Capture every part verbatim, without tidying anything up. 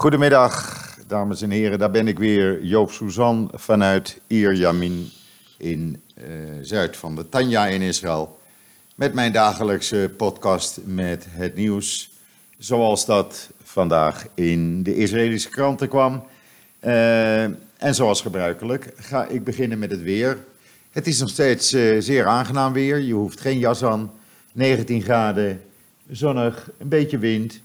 Goedemiddag, dames en heren. Daar ben ik weer, Joop Suzan vanuit Ir Yamin in uh, zuid van de Tanja in Israël. Met mijn dagelijkse podcast met het nieuws, zoals dat vandaag in de Israëlische kranten kwam. Uh, en zoals gebruikelijk ga ik beginnen met het weer. Het is nog steeds uh, zeer aangenaam weer. Je hoeft geen jas aan. negentien graden, zonnig, een beetje wind.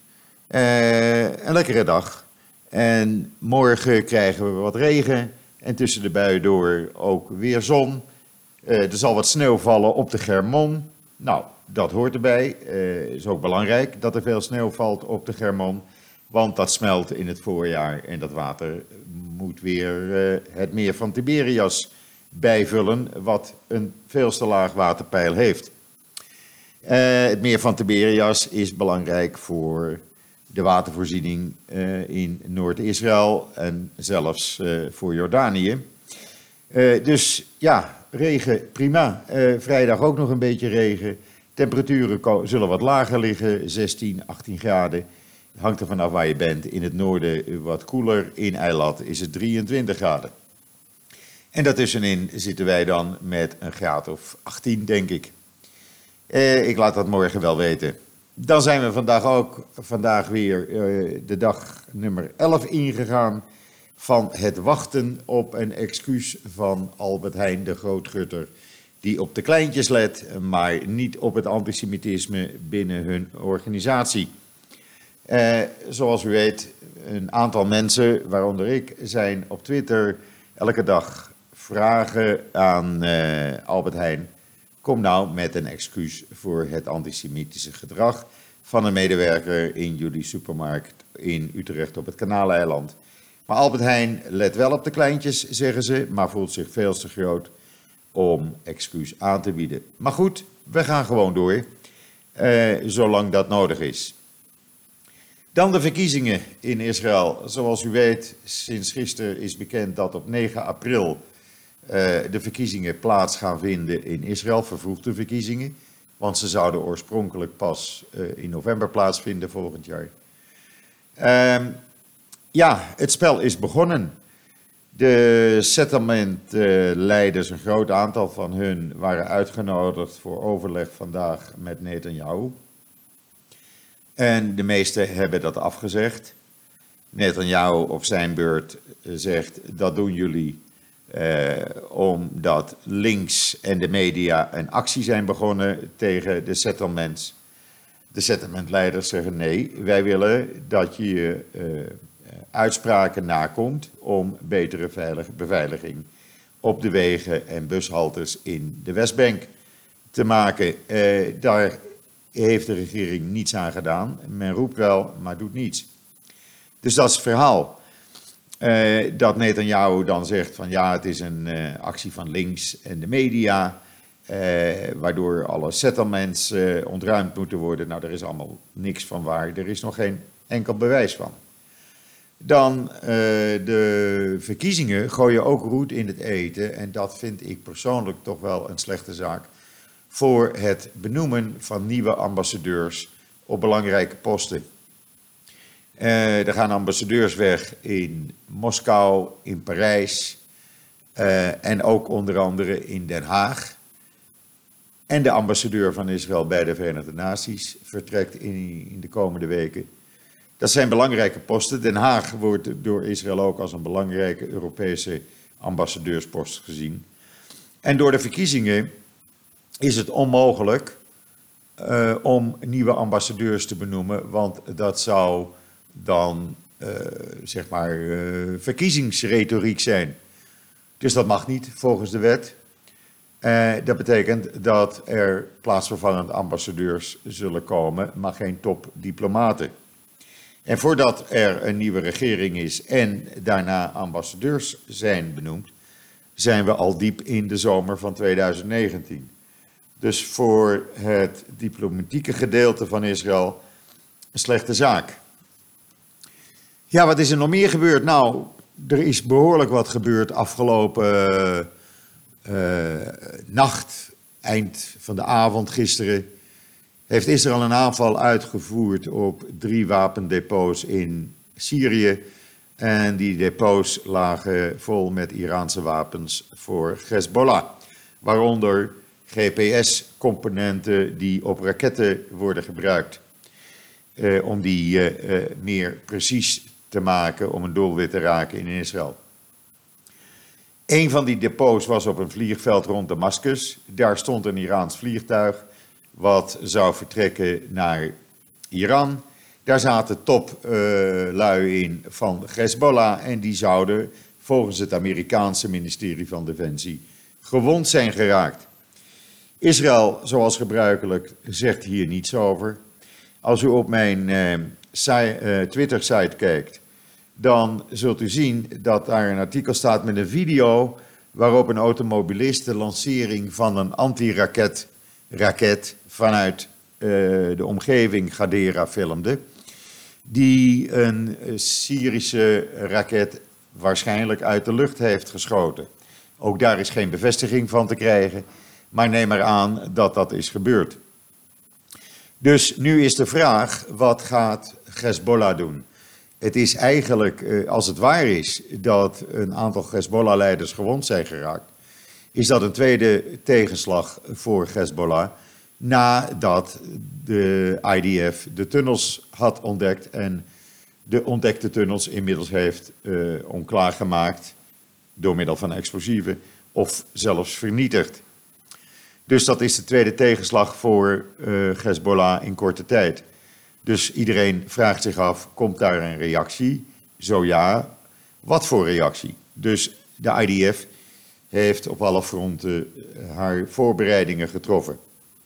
Uh, een lekkere dag. En morgen krijgen we wat regen. En tussen de buien door ook weer zon. Uh, er zal wat sneeuw vallen op de Germon. Nou, dat hoort erbij. Het uh, is ook belangrijk dat er veel sneeuw valt op de Germon. Want dat smelt in het voorjaar. En dat water moet weer uh, het meer van Tiberias bijvullen. Wat een veel te laag waterpeil heeft. Uh, het meer van Tiberias is belangrijk voor de watervoorziening uh, in Noord-Israël en zelfs uh, voor Jordanië. Uh, dus ja, regen prima. Uh, vrijdag ook nog een beetje regen. Temperaturen ko- zullen wat lager liggen, zestien, achttien graden. Hangt er vanaf waar je bent. In het noorden wat koeler, in Eilat is het drieëntwintig graden. En daartussenin zitten wij dan met een graad of achttien, denk ik. Uh, ik laat dat morgen wel weten. Dan zijn we vandaag ook vandaag weer uh, de dag nummer elf ingegaan van het wachten op een excuus van Albert Heijn, de grootgutter, die op de kleintjes let, maar niet op het antisemitisme binnen hun organisatie. Uh, zoals u weet, een aantal mensen, waaronder ik, zijn op Twitter elke dag vragen aan uh, Albert Heijn: kom nou met een excuus voor het antisemitische gedrag van een medewerker in jullie supermarkt in Utrecht op het Kanaaleiland. Maar Albert Heijn let wel op de kleintjes, zeggen ze, maar voelt zich veel te groot om excuus aan te bieden. Maar goed, we gaan gewoon door, eh, zolang dat nodig is. Dan de verkiezingen in Israël. Zoals u weet, sinds gisteren is bekend dat op negen april Uh, de verkiezingen plaats gaan vinden in Israël, vervroegde verkiezingen. Want ze zouden oorspronkelijk pas uh, in november plaatsvinden volgend jaar. Uh, ja, het spel is begonnen. De settlementleiders, uh, een groot aantal van hun, waren uitgenodigd voor overleg vandaag met Netanyahu. En de meesten hebben dat afgezegd. Netanyahu op zijn beurt zegt: dat doen jullie Uh, omdat links en de media een actie zijn begonnen tegen de settlements. De settlementleiders zeggen: nee, wij willen dat je uh, uitspraken nakomt om betere veilige beveiliging op de wegen en bushaltes in de Westbank te maken. Uh, daar heeft de regering niets aan gedaan. Men roept wel, maar doet niets. Dus dat is het verhaal. Uh, dat Netanyahu dan zegt van ja, het is een uh, actie van links en de media, uh, waardoor alle settlements uh, ontruimd moeten worden. Nou, daar is allemaal niks van waar. Er is nog geen enkel bewijs van. Dan uh, de verkiezingen gooien ook roet in het eten. En dat vind ik persoonlijk toch wel een slechte zaak voor het benoemen van nieuwe ambassadeurs op belangrijke posten. Uh, er gaan ambassadeurs weg in Moskou, in Parijs uh, en ook onder andere in Den Haag. En de ambassadeur van Israël bij de Verenigde Naties vertrekt in, in de komende weken. Dat zijn belangrijke posten. Den Haag wordt door Israël ook als een belangrijke Europese ambassadeurspost gezien. En door de verkiezingen is het onmogelijk uh, om nieuwe ambassadeurs te benoemen, want dat zou dan uh, zeg maar uh, verkiezingsretoriek zijn. Dus dat mag niet volgens de wet. Uh, dat betekent dat er plaatsvervangend ambassadeurs zullen komen, maar geen topdiplomaten. En voordat er een nieuwe regering is en daarna ambassadeurs zijn benoemd, zijn we al diep in de zomer van twintig negentien. Dus voor het diplomatieke gedeelte van Israël een slechte zaak. Ja, wat is er nog meer gebeurd? Nou, er is behoorlijk wat gebeurd afgelopen uh, uh, nacht, eind van de avond gisteren. Heeft Israël een aanval uitgevoerd op drie wapendepots in Syrië. En die depots lagen vol met Iraanse wapens voor Hezbollah. Waaronder G P S-componenten die op raketten worden gebruikt. Eh, om die eh, eh, meer precies te maken om een doelwit te raken in Israël. Een van die depots was op een vliegveld rond Damascus. Daar stond een Iraans vliegtuig wat zou vertrekken naar Iran. Daar zaten toplui uh, in van Hezbollah en die zouden volgens het Amerikaanse ministerie van Defensie gewond zijn geraakt. Israël, zoals gebruikelijk, zegt hier niets over. Als u op mijn uh, uh, Twitter-site kijkt, dan zult u zien dat daar een artikel staat met een video waarop een automobilist de lancering van een antiraket raket vanuit uh, de omgeving Gadera filmde, die een Syrische raket waarschijnlijk uit de lucht heeft geschoten. Ook daar is geen bevestiging van te krijgen, maar neem maar aan dat dat is gebeurd. Dus nu is de vraag, wat gaat Hezbollah doen? Het is eigenlijk, als het waar is dat een aantal Hezbollah-leiders gewond zijn geraakt, is dat een tweede tegenslag voor Hezbollah, nadat de I D F de tunnels had ontdekt en de ontdekte tunnels inmiddels heeft uh, onklaargemaakt door middel van explosieven of zelfs vernietigd. Dus dat is de tweede tegenslag voor uh, Hezbollah in korte tijd. Dus iedereen vraagt zich af, komt daar een reactie? Zo ja, wat voor reactie? Dus de I D F heeft op alle fronten haar voorbereidingen getroffen.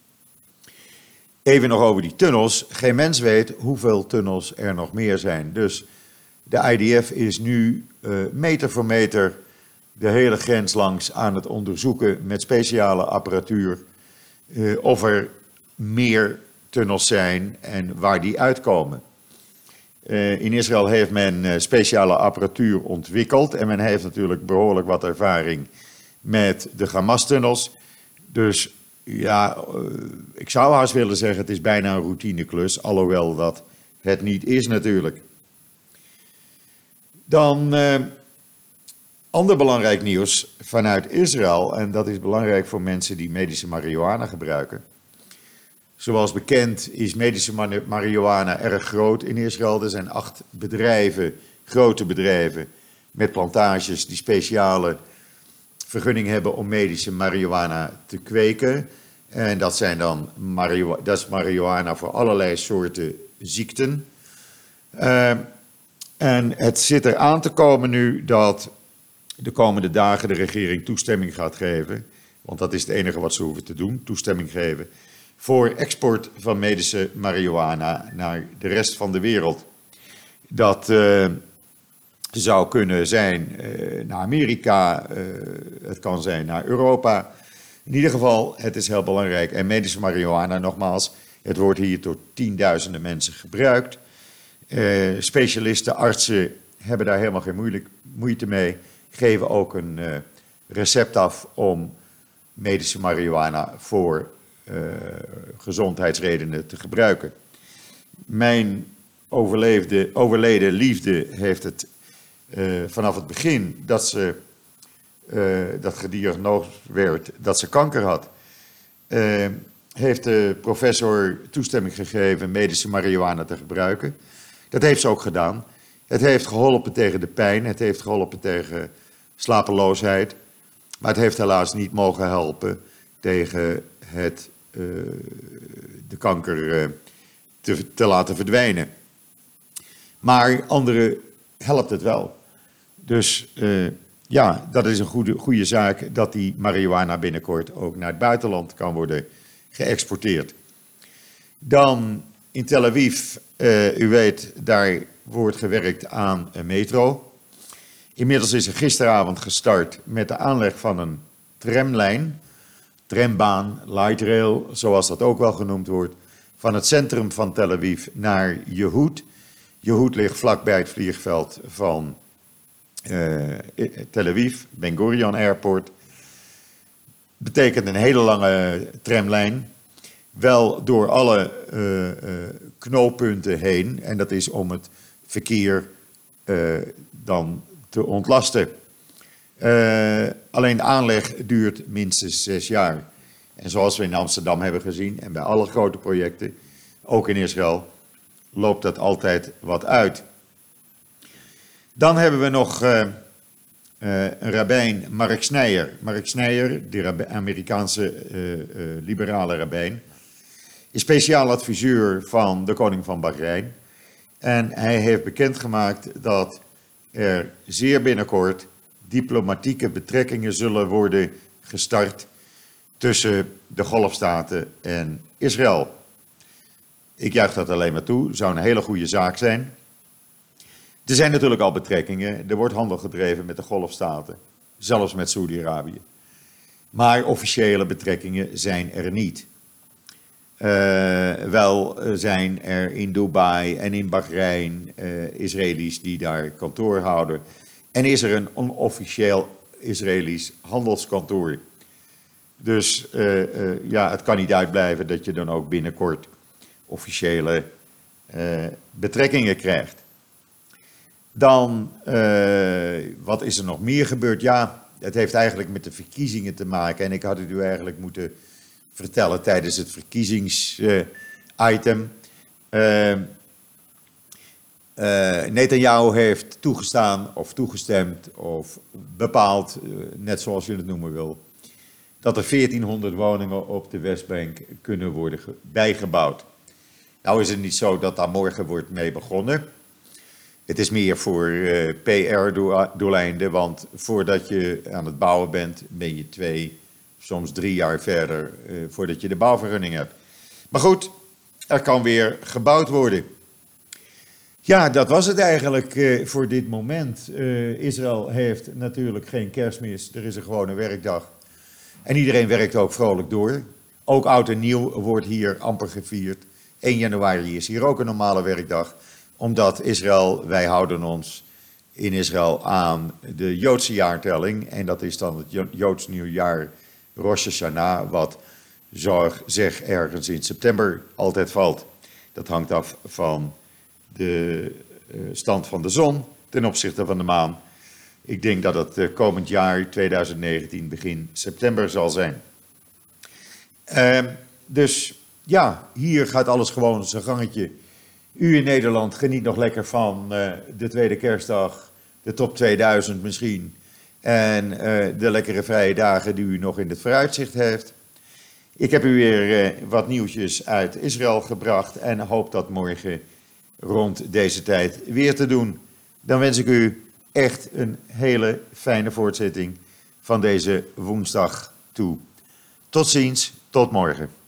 Even nog over die tunnels. Geen mens weet hoeveel tunnels er nog meer zijn. Dus de I D F is nu uh, meter voor meter de hele grens langs aan het onderzoeken met speciale apparatuur uh, of er meer tunnels zijn en waar die uitkomen. Uh, in Israël heeft men uh, speciale apparatuur ontwikkeld en men heeft natuurlijk behoorlijk wat ervaring met de Hamas-tunnels. Dus ja, uh, ik zou haast willen zeggen, het is bijna een routineklus, alhoewel dat het niet is natuurlijk. Dan uh, ander belangrijk nieuws vanuit Israël, en dat is belangrijk voor mensen die medische marihuana gebruiken. Zoals bekend is medische marihuana erg groot in Israël. Er zijn acht bedrijven, grote bedrijven, met plantages die speciale vergunning hebben om medische marihuana te kweken. En dat zijn dan marihuana, dat is marihuana voor allerlei soorten ziekten. Uh, en het zit er aan te komen nu dat de komende dagen de regering toestemming gaat geven, want dat is het enige wat ze hoeven te doen, toestemming geven, voor export van medische marihuana naar de rest van de wereld. Dat uh, zou kunnen zijn uh, naar Amerika, uh, het kan zijn naar Europa. In ieder geval, het is heel belangrijk. En medische marihuana, nogmaals, het wordt hier door tienduizenden mensen gebruikt. Uh, specialisten, artsen hebben daar helemaal geen moeilijk, moeite mee. Geven ook een uh, recept af om medische marihuana voor uh, gezondheidsredenen te gebruiken. Mijn overleefde, overleden liefde heeft het uh, vanaf het begin dat ze uh, dat gediagnoseerd werd dat ze kanker had, uh, heeft de professor toestemming gegeven medische marihuana te gebruiken. Dat heeft ze ook gedaan. Het heeft geholpen tegen de pijn, het heeft geholpen tegen slapeloosheid, maar het heeft helaas niet mogen helpen tegen het, uh, de kanker uh, te, te laten verdwijnen. Maar anderen helpt het wel. Dus uh, ja, dat is een goede, goede zaak dat die marihuana binnenkort ook naar het buitenland kan worden geëxporteerd. Dan in Tel Aviv, uh, u weet, daar wordt gewerkt aan een metro. Inmiddels is er gisteravond gestart met de aanleg van een tramlijn, trambaan, light rail, zoals dat ook wel genoemd wordt, van het centrum van Tel Aviv naar Yehud. Yehud ligt vlakbij het vliegveld van uh, Tel Aviv, Ben Gurion Airport. Betekent een hele lange tramlijn, wel door alle uh, uh, knooppunten heen. En dat is om het verkeer uh, dan te ontlasten. Uh, alleen de aanleg duurt minstens zes jaar. En zoals we in Amsterdam hebben gezien en bij alle grote projecten, ook in Israël, loopt dat altijd wat uit. Dan hebben we nog uh, uh, een rabbijn, Mark Sneyer. Mark Sneyer, de Amerikaanse uh, uh, liberale rabbijn, is speciaal adviseur van de koning van Bahrein. En hij heeft bekendgemaakt dat er zeer binnenkort diplomatieke betrekkingen zullen worden gestart tussen de Golfstaten en Israël. Ik juich dat alleen maar toe, zou een hele goede zaak zijn. Er zijn natuurlijk al betrekkingen, er wordt handel gedreven met de Golfstaten, zelfs met Saudi-Arabië. Maar officiële betrekkingen zijn er niet. Uh, wel zijn er in Dubai en in Bahrein uh, Israëli's die daar kantoor houden. En is er een onofficieel Israëlisch handelskantoor. Dus uh, uh, ja, het kan niet uitblijven dat je dan ook binnenkort officiële uh, betrekkingen krijgt. Dan, uh, wat is er nog meer gebeurd? Ja, het heeft eigenlijk met de verkiezingen te maken. En ik had het u eigenlijk moeten vertellen tijdens het verkiezingsitem. Uh, uh, uh, Netanyahu heeft toegestaan of toegestemd of bepaald, uh, net zoals je het noemen wil, dat er veertienhonderd woningen op de Westbank kunnen worden bijgebouwd. Nou is het niet zo dat daar morgen wordt mee begonnen. Het is meer voor uh, P R-doeleinden, want voordat je aan het bouwen bent, ben je twee, soms drie jaar verder uh, voordat je de bouwvergunning hebt. Maar goed, er kan weer gebouwd worden. Ja, dat was het eigenlijk uh, voor dit moment. Uh, Israël heeft natuurlijk geen kerstmis, er is een gewone werkdag. En iedereen werkt ook vrolijk door. Ook oud en nieuw wordt hier amper gevierd. één januari is hier ook een normale werkdag. Omdat Israël, wij houden ons in Israël aan de Joodse jaartelling. En dat is dan het Joods nieuwjaar Rosh Hashanah, wat zeg ergens in september altijd valt. Dat hangt af van de stand van de zon ten opzichte van de maan. Ik denk dat het komend jaar, twintig negentien, begin september zal zijn. Uh, dus ja, hier gaat alles gewoon zijn gangetje. U in Nederland geniet nog lekker van uh, de tweede kerstdag, de top tweeduizend misschien. En uh, de lekkere vrije dagen die u nog in het vooruitzicht heeft. Ik heb u weer uh, wat nieuwtjes uit Israël gebracht en hoop dat morgen rond deze tijd weer te doen. Dan wens ik u echt een hele fijne voortzetting van deze woensdag toe. Tot ziens, tot morgen.